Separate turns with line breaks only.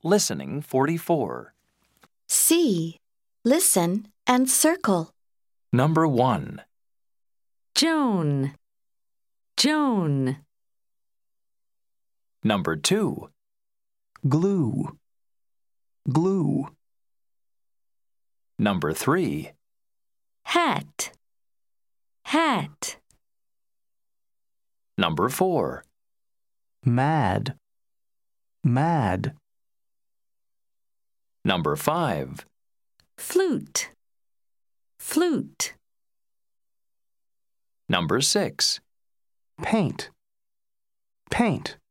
Listening 44.
C. Listen and circle.
Number 1.
Joan, Joan.
Number 2.
Glue, glue.
Number 3.
Hat, hat.
Number 4.
Mad, mad.
Number 5.
Flute, flute.
Number 6.
Paint, paint.